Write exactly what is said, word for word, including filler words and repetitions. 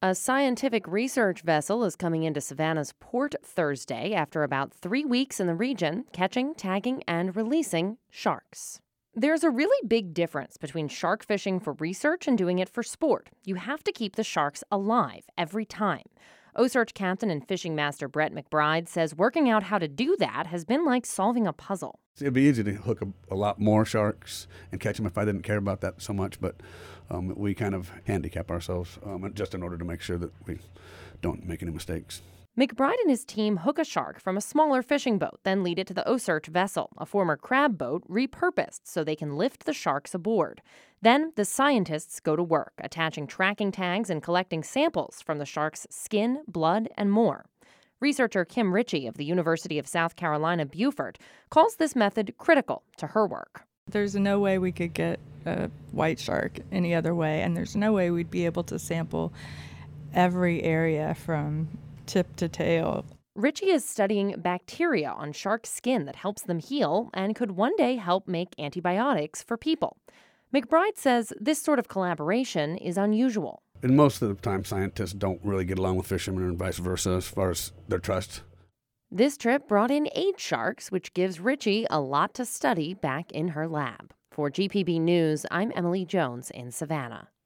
A scientific research vessel is coming into Savannah's port Thursday after about three weeks in the region, catching, tagging, and releasing sharks. There's a really big difference between shark fishing for research and doing it for sport. You have to keep the sharks alive every time. Osearch captain and fishing master Brett McBride says working out how to do that has been like solving a puzzle. It'd be easy to hook a, a lot more sharks and catch them if I didn't care about that so much, but um, we kind of handicap ourselves um, just in order to make sure that we don't make any mistakes. McBride and his team hook a shark from a smaller fishing boat, then lead it to the Osearch vessel, a former crab boat repurposed so they can lift the sharks aboard. Then the scientists go to work, attaching tracking tags and collecting samples from the shark's skin, blood, and more. Researcher Kim Ritchie of the University of South Carolina, Beaufort, calls this method critical to her work. There's no way we could get a white shark any other way, and there's no way we'd be able to sample every area from tip to tail. Ritchie is studying bacteria on shark skin that helps them heal and could one day help make antibiotics for people. McBride says this sort of collaboration is unusual. And most of the time, scientists don't really get along with fishermen and vice versa as far as their trust. This trip brought in eight sharks, which gives Ritchie a lot to study back in her lab. For G P B News, I'm Emily Jones in Savannah.